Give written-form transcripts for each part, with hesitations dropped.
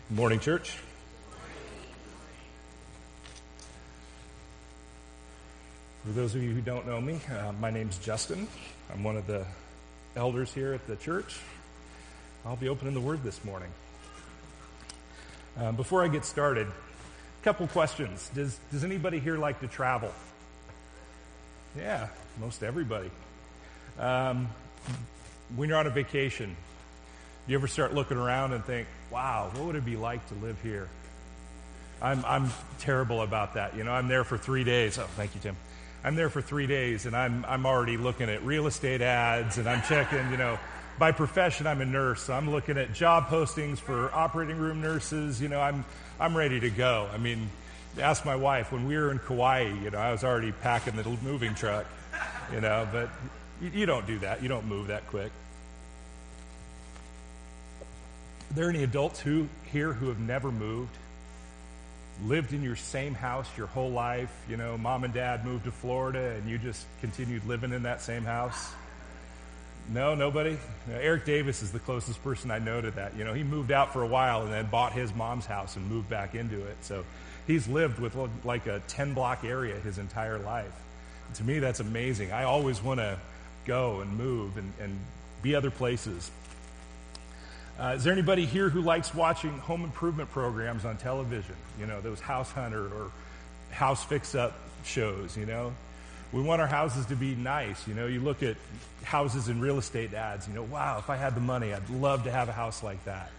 Morning, church. For those of you who don't know me, my name's Justin. I'm one of the elders here at the church. I'll be opening the Word this morning. Before I get started, a couple questions. Does anybody here like to travel? Yeah, most everybody. When you're on a vacation, you ever start looking around and think, wow, what would it be like to live here? I'm terrible about that. You know, I'm there for 3 days. Oh, thank you, Tim. I'm there for 3 days, and I'm already looking at real estate ads, and I'm checking, by profession, I'm a nurse, so I'm looking at job postings for operating room nurses. I'm ready to go. I mean, ask my wife. When we were in Kauai, I was already packing the moving truck, but you don't do that. You don't move that quick. Are there any adults here who have never moved? Lived in your same house your whole life? Mom and dad moved to Florida and you just continued living in that same house? No, nobody? Eric Davis is the closest person I know to that. He moved out for a while and then bought his mom's house and moved back into it. So he's lived with like a 10-block area his entire life. And to me, that's amazing. I always want to go and move and be other places. Is there anybody here who likes watching home improvement programs on television? Those House Hunter or House Fix-Up shows, We want our houses to be nice. You look at houses in real estate ads, wow, if I had the money, I'd love to have a house like that.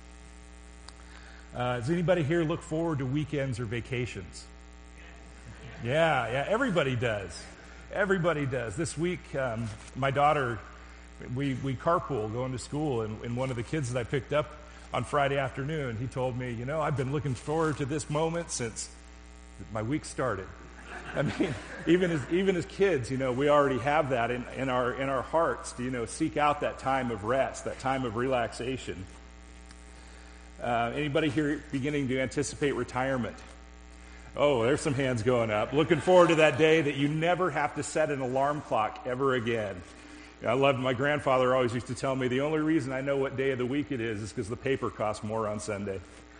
Does anybody here look forward to weekends or vacations? Yeah, everybody does. Everybody does. This week, my daughter, we carpool going to school, and one of the kids that I picked up on Friday afternoon, he told me, I've been looking forward to this moment since my week started. I mean, even as kids, we already have that in our hearts to, seek out that time of rest, that time of relaxation. Anybody here beginning to anticipate retirement? Oh, there's some hands going up. Looking forward to that day that you never have to set an alarm clock ever again. I loved my grandfather always used to tell me the only reason I know what day of the week it is because the paper costs more on Sunday.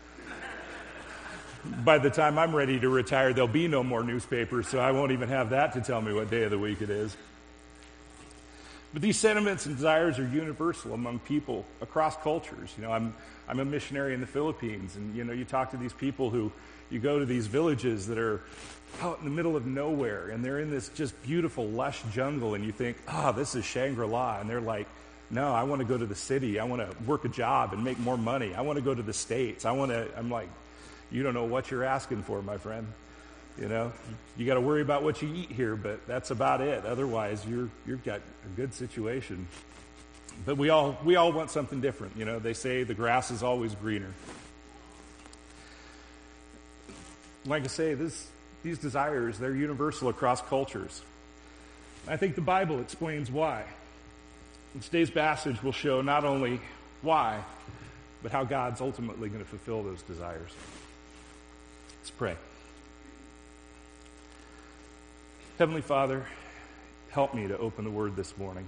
By the time I'm ready to retire, there'll be no more newspapers, so I won't even have that to tell me what day of the week it is. But these sentiments and desires are universal among people across cultures. I'm a missionary in the Philippines, and you talk to these people who you go to these villages that are out in the middle of nowhere, and they're in this just beautiful, lush jungle, and you think, this is Shangri-La, and they're like, no, I want to go to the city. I want to work a job and make more money. I want to go to the States. I'm like, you don't know what you're asking for, my friend. You got to worry about what you eat here, but that's about it. Otherwise, you've got a good situation. But we all want something different. They say the grass is always greener. Like I say, these desires, they're universal across cultures. I think the Bible explains why. And today's passage will show not only why, but how God's ultimately going to fulfill those desires. Let's pray. Heavenly Father, help me to open the Word this morning.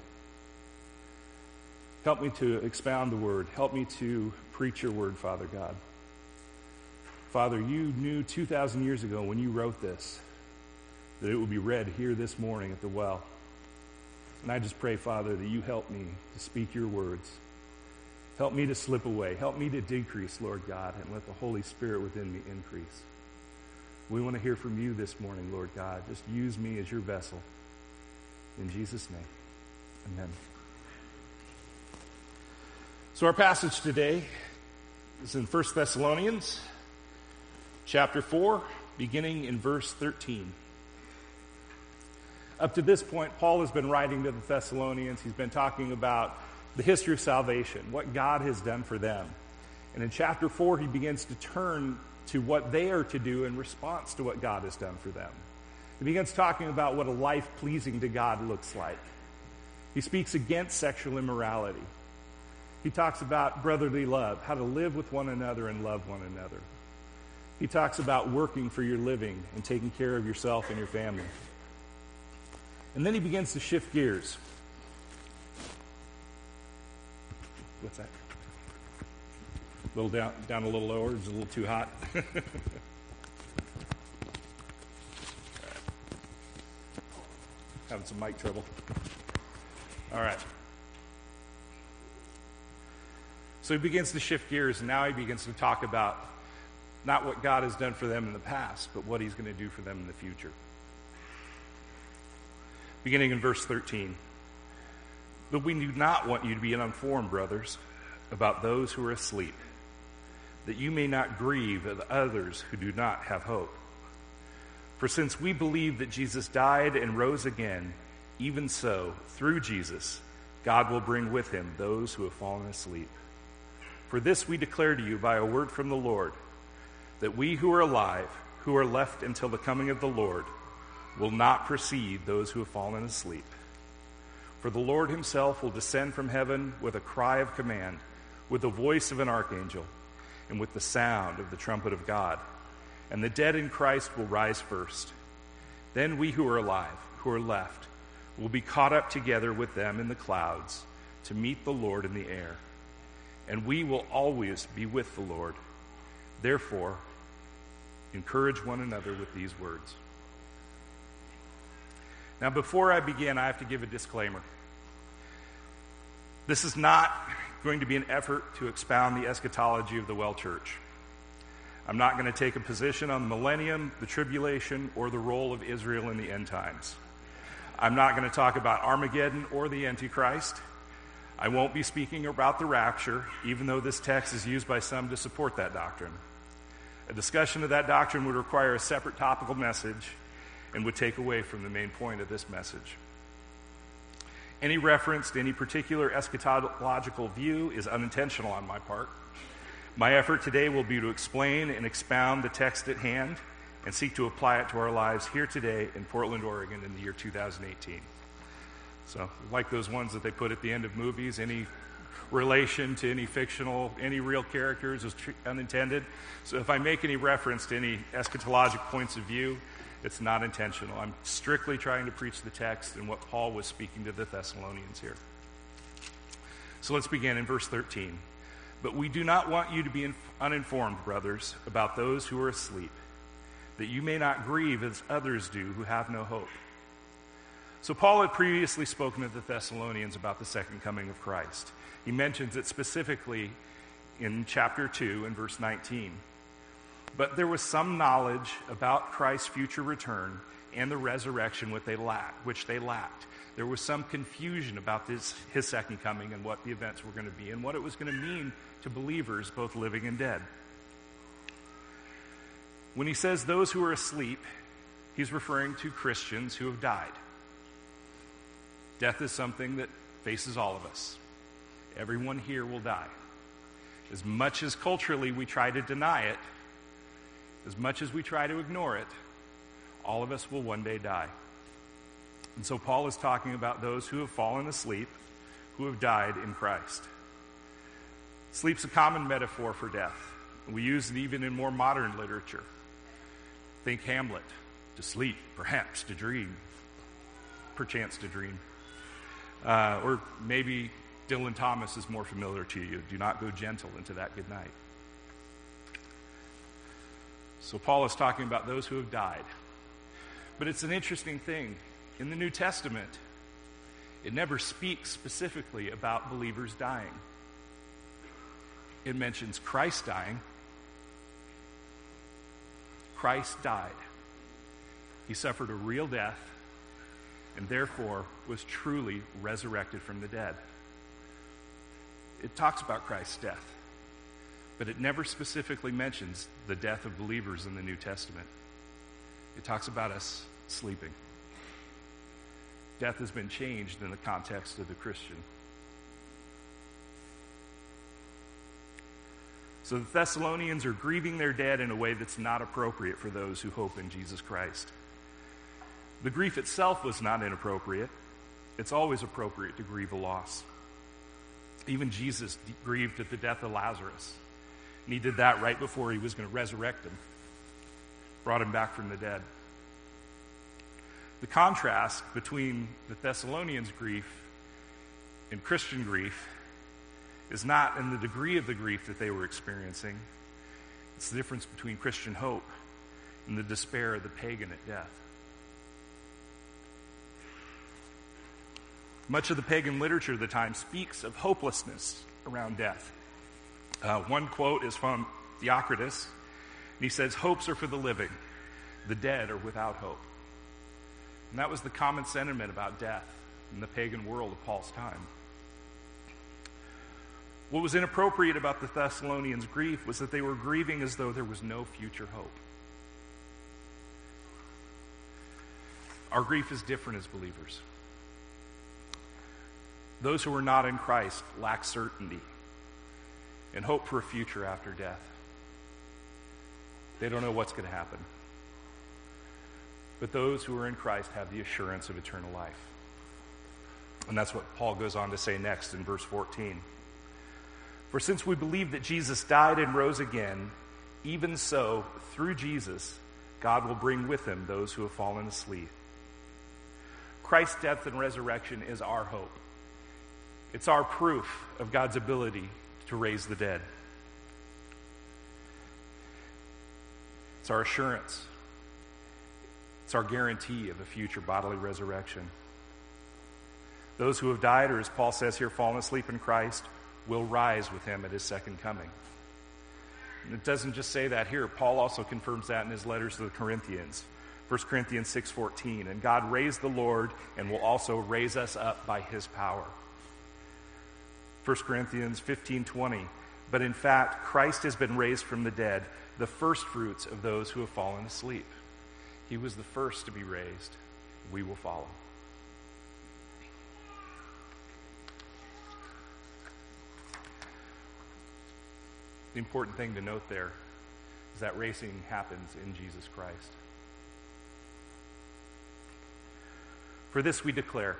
Help me to expound the Word. Help me to preach your Word, Father God. Father, you knew 2,000 years ago when you wrote this that it would be read here this morning at the well. And I just pray, Father, that you help me to speak your words. Help me to slip away. Help me to decrease, Lord God, and let the Holy Spirit within me increase. We want to hear from you this morning, Lord God. Just use me as your vessel. In Jesus' name, amen. So our passage today is in 1 Thessalonians chapter 4, beginning in verse 13. Up to this point, Paul has been writing to the Thessalonians. He's been talking about the history of salvation, what God has done for them. And in chapter 4, he begins to turn to what they are to do in response to what God has done for them. He begins talking about what a life pleasing to God looks like. He speaks against sexual immorality. He talks about brotherly love, how to live with one another and love one another. He talks about working for your living and taking care of yourself and your family. And then he begins to shift gears. What's that? A little down a little lower. It's a little too hot. Having some mic trouble. All right. So he begins to shift gears, and now he begins to talk about not what God has done for them in the past, but what he's going to do for them in the future. Beginning in verse 13. But we do not want you to be uninformed, brothers, about those who are asleep, that you may not grieve as others who do not have hope. For since we believe that Jesus died and rose again, even so, through Jesus, God will bring with him those who have fallen asleep. For this we declare to you by a word from the Lord, that we who are alive, who are left until the coming of the Lord, will not precede those who have fallen asleep. For the Lord himself will descend from heaven with a cry of command, with the voice of an archangel, and with the sound of the trumpet of God. And the dead in Christ will rise first. Then we who are alive, who are left, will be caught up together with them in the clouds to meet the Lord in the air. And we will always be with the Lord. Therefore, encourage one another with these words. Now, before I begin, I have to give a disclaimer. This is not going to be an effort to expound the eschatology of the Well Church. I'm not going to take a position on the millennium, the tribulation, or the role of Israel in the end times. I'm not going to talk about Armageddon or the Antichrist. I won't be speaking about the rapture, even though this text is used by some to support that doctrine. A discussion of that doctrine would require a separate topical message and would take away from the main point of this message. Any reference to any particular eschatological view is unintentional on my part. My effort today will be to explain and expound the text at hand and seek to apply it to our lives here today in Portland, Oregon in the year 2018. So, like those ones that they put at the end of movies, any relation to any fictional, any real characters is unintended. So if I make any reference to any eschatologic points of view, it's not intentional. I'm strictly trying to preach the text and what Paul was speaking to the Thessalonians here. So let's begin in verse 13. But we do not want you to be uninformed, brothers, about those who are asleep, that you may not grieve as others do who have no hope. So Paul had previously spoken to the Thessalonians about the second coming of Christ. He mentions it specifically in chapter 2 and verse 19. But there was some knowledge about Christ's future return and the resurrection which they lacked. There was some confusion about his second coming and what the events were going to be and what it was going to mean to believers, both living and dead. When he says those who are asleep, he's referring to Christians who have died. Death is something that faces all of us. Everyone here will die. As much as culturally we try to deny it, as much as we try to ignore it, all of us will one day die. And so Paul is talking about those who have fallen asleep, who have died in Christ. Sleep's a common metaphor for death. We use it even in more modern literature. Think Hamlet, to sleep, perhaps to dream, perchance to dream. Or maybe Dylan Thomas is more familiar to you. Do not go gentle into that good night. So Paul is talking about those who have died. But it's an interesting thing. In the New Testament, it never speaks specifically about believers dying. It mentions Christ dying. Christ died. He suffered a real death and therefore was truly resurrected from the dead. It talks about Christ's death, but it never specifically mentions the death of believers in the New Testament. It talks about us sleeping. Death has been changed in the context of the Christian. So the Thessalonians are grieving their dead in a way that's not appropriate for those who hope in Jesus Christ. The grief itself was not inappropriate. It's always appropriate to grieve a loss. Even Jesus grieved at the death of Lazarus. And he did that right before he was going to resurrect him. Brought him back from the dead. The contrast between the Thessalonians' grief and Christian grief is not in the degree of the grief that they were experiencing. It's the difference between Christian hope and the despair of the pagan at death. Much of the pagan literature of the time speaks of hopelessness around death. One quote is from Theocritus, and he says, "Hopes are for the living, the dead are without hope." And that was the common sentiment about death in the pagan world of Paul's time. What was inappropriate about the Thessalonians' grief was that they were grieving as though there was no future hope. Our grief is different as believers. Those who are not in Christ lack certainty and hope for a future after death. They don't know what's going to happen. But those who are in Christ have the assurance of eternal life. And that's what Paul goes on to say next in verse 14. "For since we believe that Jesus died and rose again, even so, through Jesus, God will bring with him those who have fallen asleep." Christ's death and resurrection is our hope. It's our proof of God's ability to raise the dead. It's our assurance. It's our guarantee of a future bodily resurrection. Those who have died, or as Paul says here, fallen asleep in Christ, will rise with him at his second coming. And it doesn't just say that here. Paul also confirms that in his letters to the Corinthians. 1 Corinthians 6:14, "And God raised the Lord and will also raise us up by his power." 1 Corinthians 15:20, "But in fact, Christ has been raised from the dead, the first fruits of those who have fallen asleep." He was the first to be raised. We will follow. The important thing to note there is that raising happens in Jesus Christ. "For this we declare.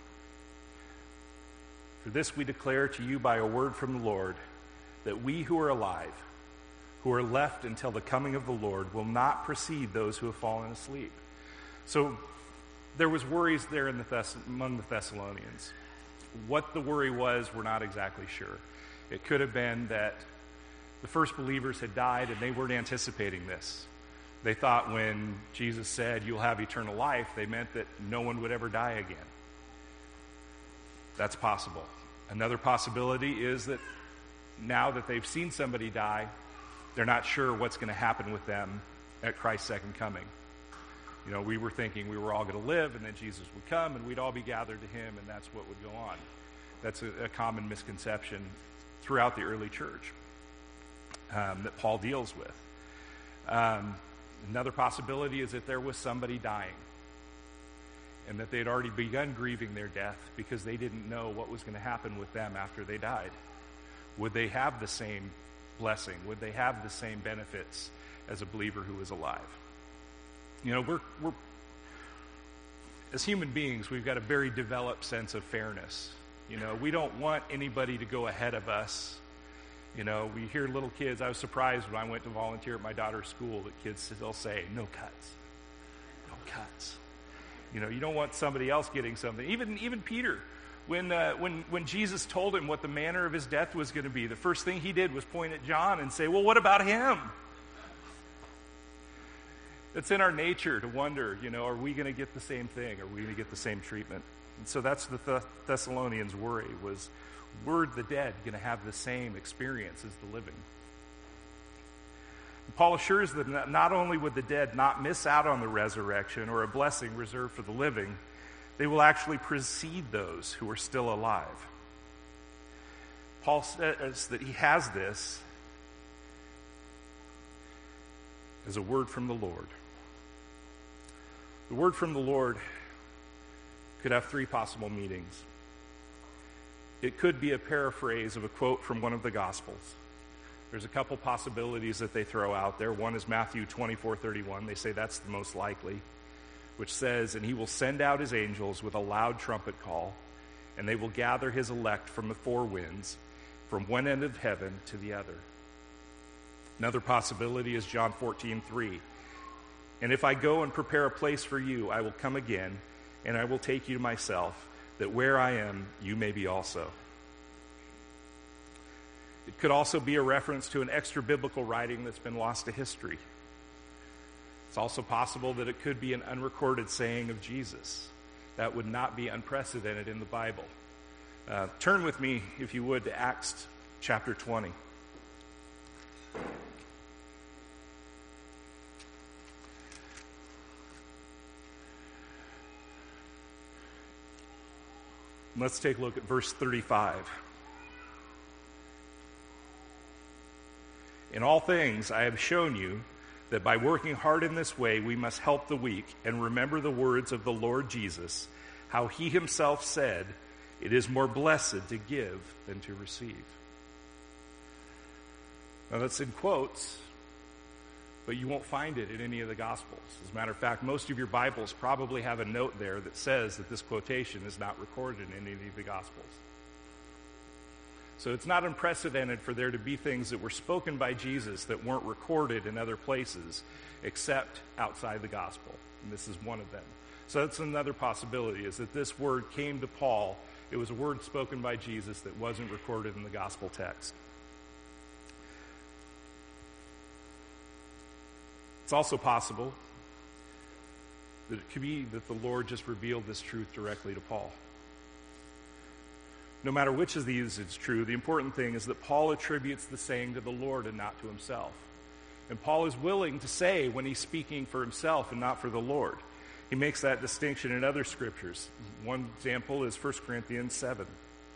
For this we declare to you by a word from the Lord, that we who are alive, who are left until the coming of the Lord, will not precede those who have fallen asleep." So there was worries there among the Thessalonians. What the worry was, we're not exactly sure. It could have been that the first believers had died and they weren't anticipating this. They thought when Jesus said, "You'll have eternal life," they meant that no one would ever die again. That's possible. Another possibility is that now that they've seen somebody die, they're not sure what's going to happen with them at Christ's second coming. You know, we were thinking we were all going to live and then Jesus would come and we'd all be gathered to him and that's what would go on. That's a common misconception throughout the early church that Paul deals with. Another possibility is that there was somebody dying and that they'd already begun grieving their death because they didn't know what was going to happen with them after they died. Would they have the same blessing? Would they have the same benefits as a believer who is alive? You know, we're as human beings, we've got a very developed sense of fairness. You know, we don't want anybody to go ahead of us. You know, we hear little kids. I was surprised when I went to volunteer at my daughter's school that kids still say, "No cuts. No cuts." You know, you don't want somebody else getting something. Even Peter, when Jesus told him what the manner of his death was going to be, the first thing he did was point at John and say, "Well, what about him?" It's in our nature to wonder, you know, are we going to get the same thing? Are we going to get the same treatment? And so that's the Thessalonians' worry was, were the dead going to have the same experience as the living? And Paul assures them that not only would the dead not miss out on the resurrection or a blessing reserved for the living, they will actually precede those who are still alive. Paul says that he has this as a word from the Lord. The word from the Lord could have three possible meanings. It could be a paraphrase of a quote from one of the Gospels. There's a couple possibilities that they throw out there. One is Matthew 24:31. They say that's the most likely, which says, "And he will send out his angels with a loud trumpet call, and they will gather his elect from the four winds, from one end of heaven to the other." Another possibility is John 14:3. "And if I go and prepare a place for you, I will come again, and I will take you to myself, that where I am, you may be also." It could also be a reference to an extra-biblical writing that's been lost to history. It's also possible that it could be an unrecorded saying of Jesus. That would not be unprecedented in the Bible. Turn with me, if you would, to Acts chapter 20. Let's take a look at verse 35. In all things I have shown you that by working hard in this way we must help the weak and remember the words of the Lord Jesus, how he himself said, "It is more blessed to give than to receive." Now that's in quotes, but you won't find it in any of the Gospels. As a matter of fact, most of your Bibles probably have a note there that says that this quotation is not recorded in any of the Gospels. So it's not unprecedented for there to be things that were spoken by Jesus that weren't recorded in other places except outside the Gospel. And this is one of them. So that's another possibility, is that this word came to Paul. It was a word spoken by Jesus that wasn't recorded in the Gospel text. It's also possible that it could be that the Lord just revealed this truth directly to Paul. No matter which of these is true, the important thing is that Paul attributes the saying to the Lord and not to himself. And Paul is willing to say when he's speaking for himself and not for the Lord. He makes that distinction in other scriptures. One example is 1 Corinthians 7.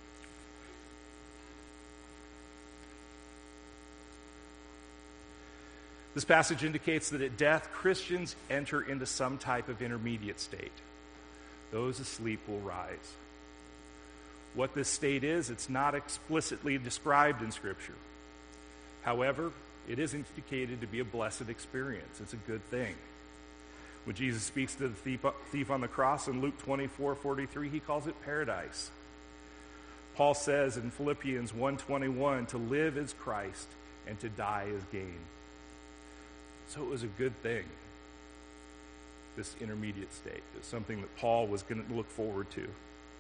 This passage indicates that at death, Christians enter into some type of intermediate state. Those asleep will rise. What this state is, it's not explicitly described in Scripture. However, it is indicated to be a blessed experience. It's a good thing. When Jesus speaks to the thief on the cross in Luke 24:43, he calls it paradise. Paul says in Philippians 1:21, to live is Christ and to die is gain. So it was a good thing, this intermediate state. It's something that Paul was going to look forward to.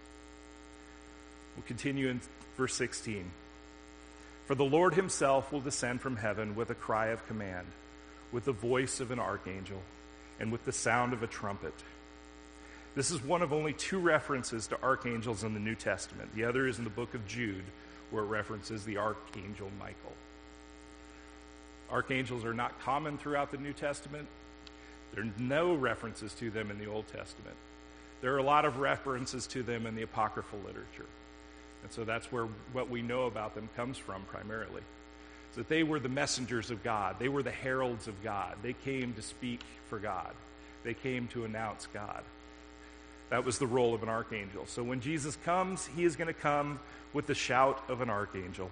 We'll continue in verse 16. For the Lord himself will descend from heaven with a cry of command, with the voice of an archangel, and with the sound of a trumpet. This is one of only two references to archangels in the New Testament. The other is in the book of Jude, where it references the archangel Michael. Archangels are not common throughout the New Testament. There are no references to them in the Old Testament. There are a lot of references to them in the apocryphal literature. And so that's where what we know about them comes from primarily. So that they were the messengers of God. They were the heralds of God. They came to speak for God. They came to announce God. That was the role of an archangel. So when Jesus comes, he is going to come with the shout of an archangel.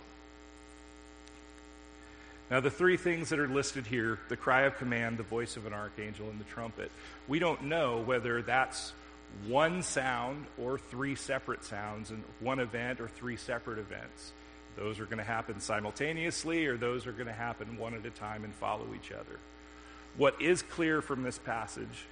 Now, the three things that are listed here, the cry of command, the voice of an archangel, and the trumpet, we don't know whether that's one sound or three separate sounds in one event or three separate events. Those are going to happen simultaneously, or those are going to happen one at a time and follow each other. What is clear from this passage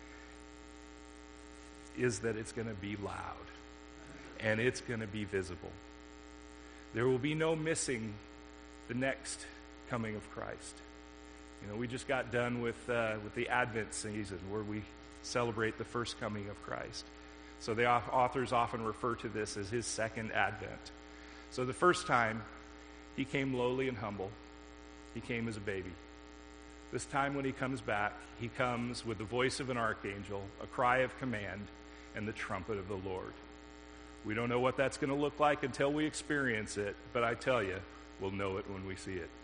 is that it's going to be loud, and it's going to be visible. There will be no missing the next coming of Christ. You know, we just got done with the Advent season, where we celebrate the first coming of Christ. So the authors often refer to this as his second advent. So the first time, he came lowly and humble. He came as a baby. This time when he comes back, he comes with the voice of an archangel, a cry of command, and the trumpet of the Lord. We don't know what that's going to look like until we experience it, but I tell you, we'll know it when we see it.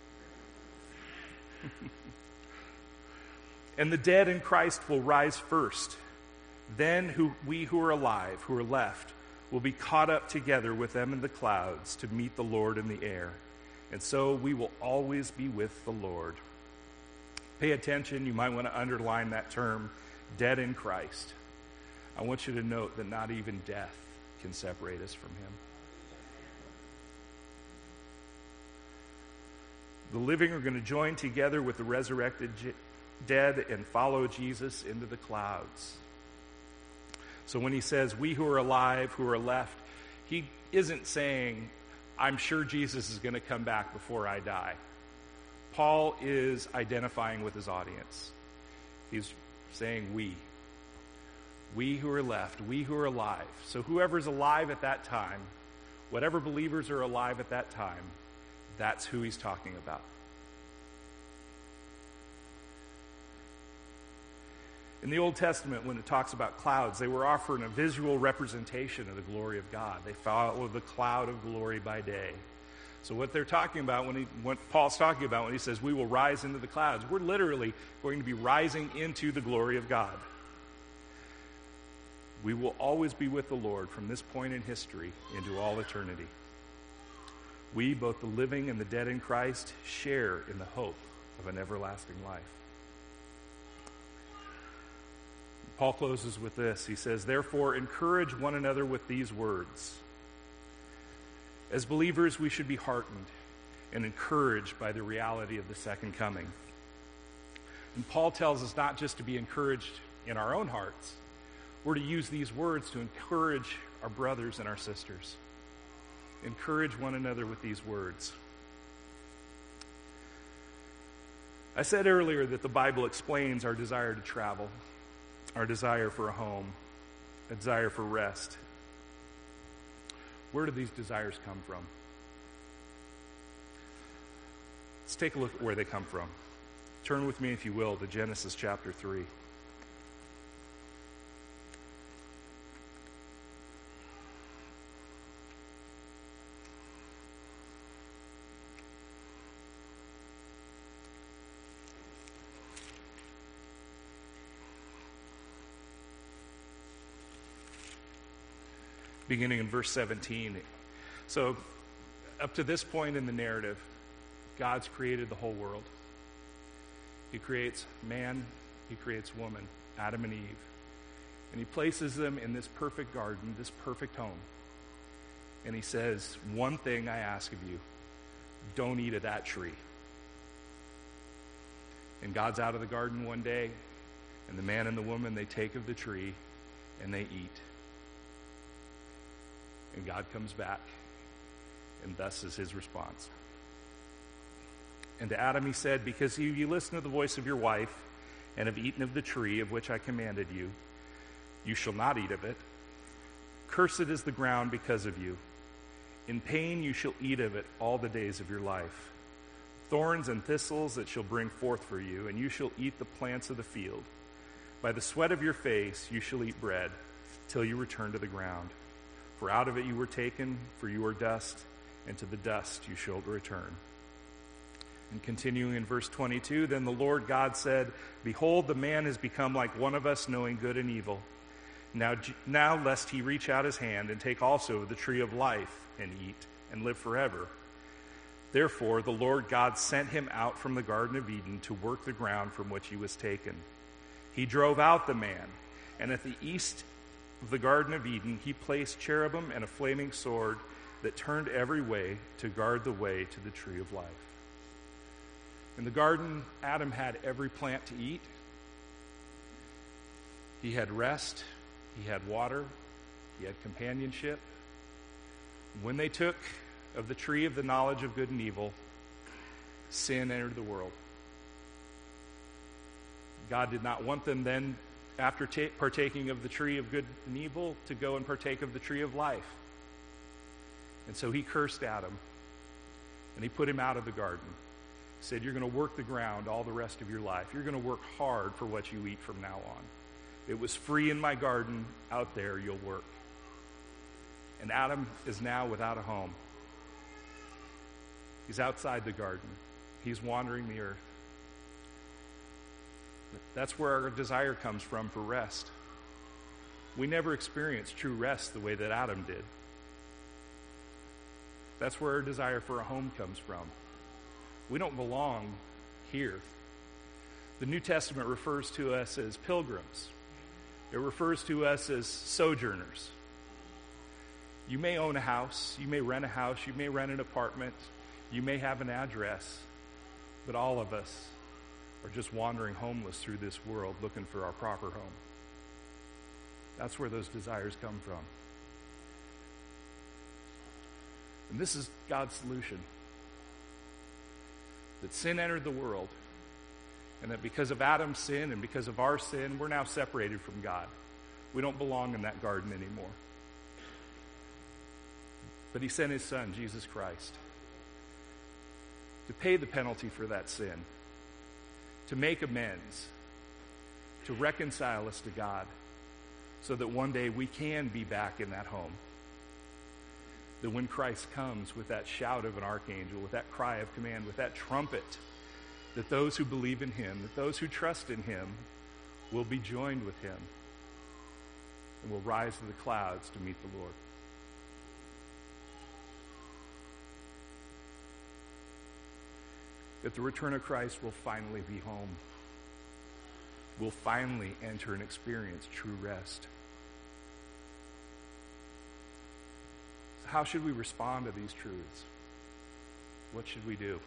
And the dead in Christ will rise first. Then we who are alive, who are left, will be caught up together with them in the clouds to meet the Lord in the air. And so we will always be with the Lord. Pay attention. You might want to underline that term, dead in Christ. I want you to note that not even death can separate us from him. The living are going to join together with the resurrected dead and follow Jesus into the clouds. So when he says, we who are alive, who are left, he isn't saying I'm sure Jesus is going to come back before I die. Paul is identifying with his audience. He's saying we who are left, we who are alive. So whoever's alive at that time, whatever believers are alive at that time, that's who he's talking about. In the Old Testament, when it talks about clouds, they were offering a visual representation of the glory of God. They follow the cloud of glory by day. So what they're talking about, what Paul's talking about when he says we will rise into the clouds, we're literally going to be rising into the glory of God. We will always be with the Lord from this point in history into all eternity. We, both the living and the dead in Christ, share in the hope of an everlasting life. Paul closes with this. He says, therefore, encourage one another with these words. As believers, we should be heartened and encouraged by the reality of the second coming. And Paul tells us not just to be encouraged in our own hearts. We're to use these words to encourage our brothers and our sisters. Encourage one another with these words. I said earlier that the Bible explains our desire to travel, our desire for a home, a desire for rest. Where do these desires come from? Let's take a look at where they come from. Turn with me, if you will, to Genesis chapter 3. Beginning in verse 17. So, up to this point in the narrative, God's created the whole world. He creates man, he creates woman, Adam and Eve. And he places them in this perfect garden, this perfect home. And he says, one thing I ask of you, don't eat of that tree. And God's out of the garden one day, and the man and the woman, they take of the tree, and they eat. And God comes back, and thus is his response. And to Adam he said, because you listened to the voice of your wife, and have eaten of the tree of which I commanded you, you shall not eat of it. Cursed is the ground because of you. In pain you shall eat of it all the days of your life. Thorns and thistles it shall bring forth for you, and you shall eat the plants of the field. By the sweat of your face you shall eat bread, till you return to the ground. For out of it you were taken, for you are dust, and to the dust you shall return. And continuing in verse 22, then the Lord God said, behold, the man has become like one of us, knowing good and evil. Now lest he reach out his hand and take also of the tree of life and eat and live forever. Therefore the Lord God sent him out from the Garden of Eden to work the ground from which he was taken. He drove out the man, and at the east of the Garden of Eden, he placed cherubim and a flaming sword that turned every way to guard the way to the tree of life. In the garden, Adam had every plant to eat. He had rest. He had water. He had companionship. When they took of the tree of the knowledge of good and evil, sin entered the world. God did not want them then, after partaking of the tree of good and evil, to go and partake of the tree of life. And so he cursed Adam, and he put him out of the garden. He said, you're going to work the ground all the rest of your life. You're going to work hard for what you eat from now on. It was free in my garden. Out there you'll work. And Adam is now without a home. He's outside the garden. He's wandering the earth. That's where our desire comes from for rest. We never experienced true rest the way that Adam did. That's where our desire for a home comes from. We don't belong here. The New Testament refers to us as pilgrims. It refers to us as sojourners. You may own a house, you may rent a house, you may rent an apartment, you may have an address, but all of us are just wandering homeless through this world looking for our proper home. That's where those desires come from. And this is God's solution. That sin entered the world, and that because of Adam's sin and because of our sin, we're now separated from God. We don't belong in that garden anymore. But he sent his son, Jesus Christ, to pay the penalty for that sin, to make amends, to reconcile us to God, so that one day we can be back in that home. That when Christ comes with that shout of an archangel, with that cry of command, with that trumpet, that those who believe in him, that those who trust in him, will be joined with him and will rise to the clouds to meet the Lord. At the return of Christ, we'll finally be home. We'll finally enter and experience true rest. So how should we respond to these truths? What should we do?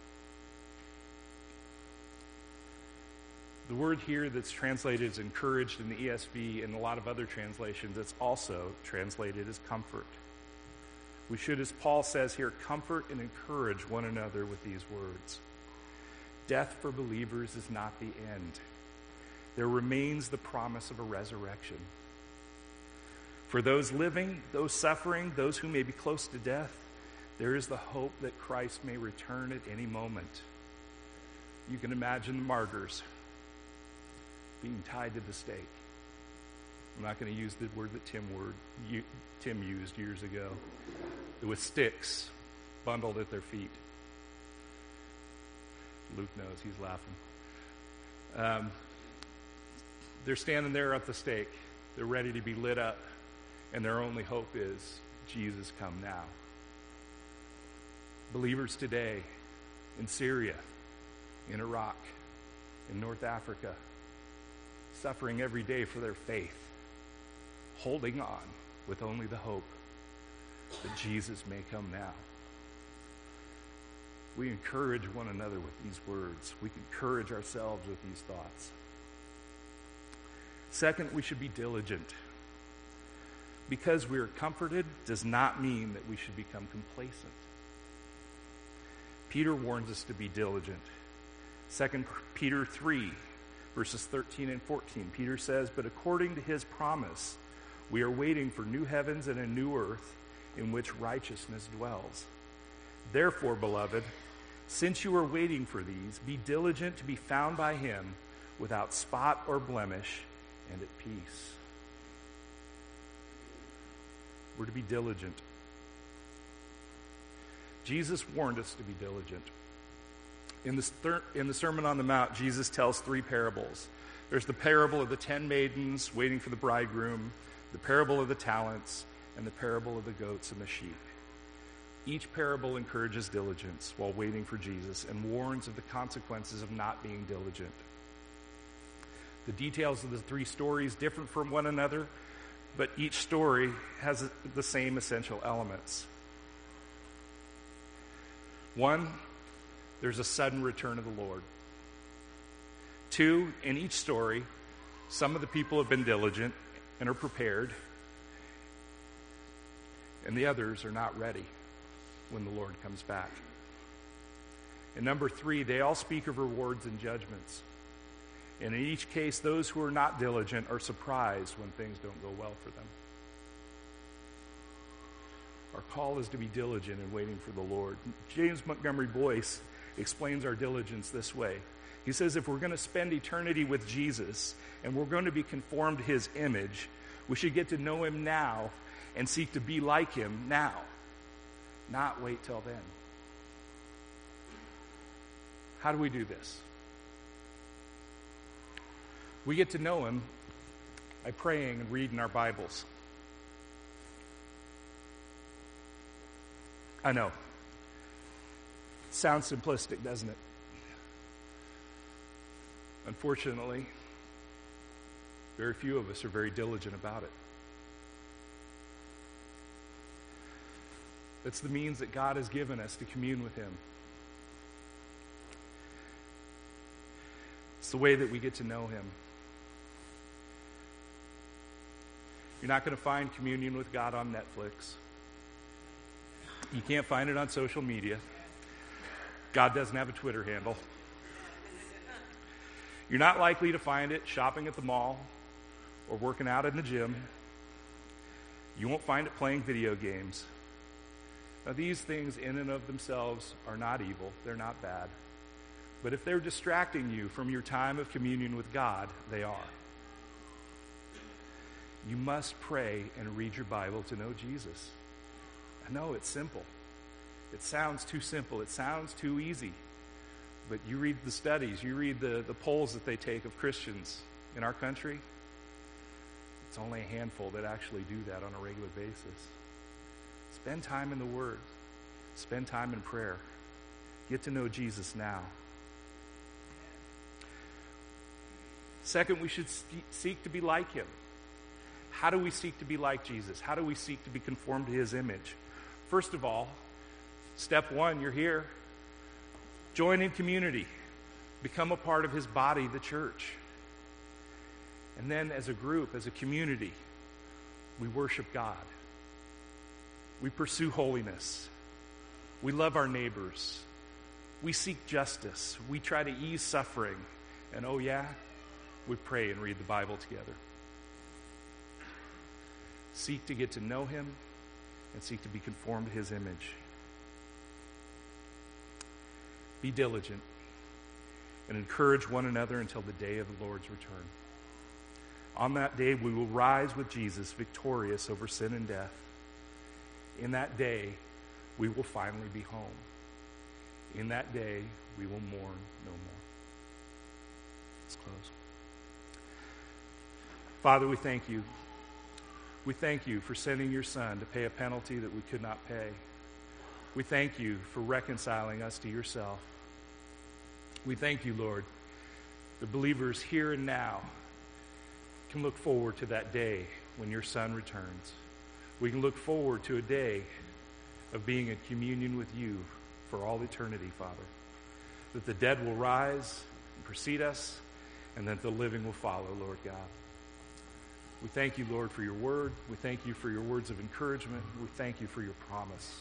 The word here that's translated as encouraged in the ESV and a lot of other translations, it's also translated as comfort. We should, as Paul says here, comfort and encourage one another with these words. Death for believers is not the end. There remains the promise of a resurrection. For those living, those suffering, those who may be close to death, there is the hope that Christ may return at any moment. You can imagine the martyrs being tied to the stake. I'm not going to use the word that Tim used years ago. With sticks bundled at their feet. Luke knows, he's laughing. They're standing there at the stake. They're ready to be lit up. And their only hope is, Jesus, come now. Believers today in Syria, in Iraq, in North Africa, suffering every day for their faith, holding on with only the hope that Jesus may come now. We encourage one another with these words. We encourage ourselves with these thoughts. Second, we should be diligent. Because we are comforted does not mean that we should become complacent. Peter warns us to be diligent. 2 Peter 3, verses 13 and 14, Peter says, "But according to his promise, we are waiting for new heavens and a new earth in which righteousness dwells. Therefore, beloved, since you are waiting for these, be diligent to be found by him without spot or blemish and at peace." We're to be diligent. Jesus warned us to be diligent. In the Sermon on the Mount, Jesus tells three parables. There's the parable of the 10 maidens waiting for the bridegroom, the parable of the talents, and the parable of the goats and the sheep. Each parable encourages diligence while waiting for Jesus and warns of the consequences of not being diligent. The details of the three stories differ from one another, but each story has the same essential elements. One, there's a sudden return of the Lord. Two, in each story, some of the people have been diligent and are prepared, and the others are not ready when the Lord comes back. And number three, they all speak of rewards and judgments. And in each case, those who are not diligent are surprised when things don't go well for them. Our call is to be diligent in waiting for the Lord. James Montgomery Boyce explains our diligence this way. He says, if we're going to spend eternity with Jesus and we're going to be conformed to his image, we should get to know him now and seek to be like him now, not wait till then. How do we do this? We get to know him by praying and reading our Bibles. I know. Sounds simplistic, doesn't it? Unfortunately, very few of us are very diligent about it. It's the means that God has given us to commune with him. It's the way that we get to know him. You're not going to find communion with God on Netflix. You can't find it on social media. God doesn't have a Twitter handle. You're not likely to find it shopping at the mall or working out in the gym. You won't find it playing video games. Now, these things in and of themselves are not evil. They're not bad. But if they're distracting you from your time of communion with God, they are. You must pray and read your Bible to know Jesus. I know it's simple. It sounds too simple. It sounds too easy. But you read the studies, you read the polls that they take of Christians in our country, it's only a handful that actually do that on a regular basis. Spend time in the Word. Spend time in prayer. Get to know Jesus now. Second, we should seek to be like Him. How do we seek to be like Jesus? How do we seek to be conformed to His image? First of all, step one, you're here. Join in community. Become a part of His body, the church. And then as a group, as a community, we worship God. We pursue holiness. We love our neighbors. We seek justice. We try to ease suffering. And oh yeah, we pray and read the Bible together. Seek to get to know Him and seek to be conformed to His image. Be diligent and encourage one another until the day of the Lord's return. On that day, we will rise with Jesus victorious over sin and death. In that day, we will finally be home. In that day, we will mourn no more. Let's close. Father, we thank you. We thank you for sending your Son to pay a penalty that we could not pay. We thank you for reconciling us to yourself. We thank you, Lord, the believers here and now can look forward to that day when your Son returns. We can look forward to a day of being in communion with you for all eternity, Father. That the dead will rise and precede us, and that the living will follow, Lord God. We thank you, Lord, for your word. We thank you for your words of encouragement. We thank you for your promise.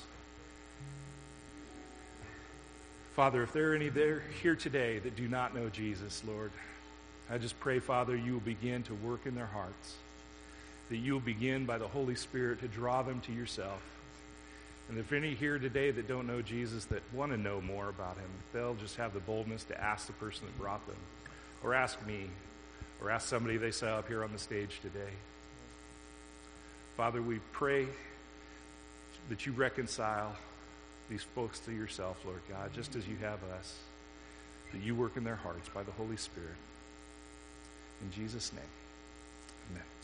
Father, if there are any there here today that do not know Jesus, Lord, I just pray, Father, you will begin to work in their hearts, that you will begin by the Holy Spirit to draw them to yourself. And if any here today that don't know Jesus, that want to know more about him, they'll just have the boldness to ask the person that brought them, or ask me, or ask somebody they saw up here on the stage today. Father, we pray that you reconcile these folks to yourself, Lord God, just as you have us, that you work in their hearts by the Holy Spirit. In Jesus' name, amen.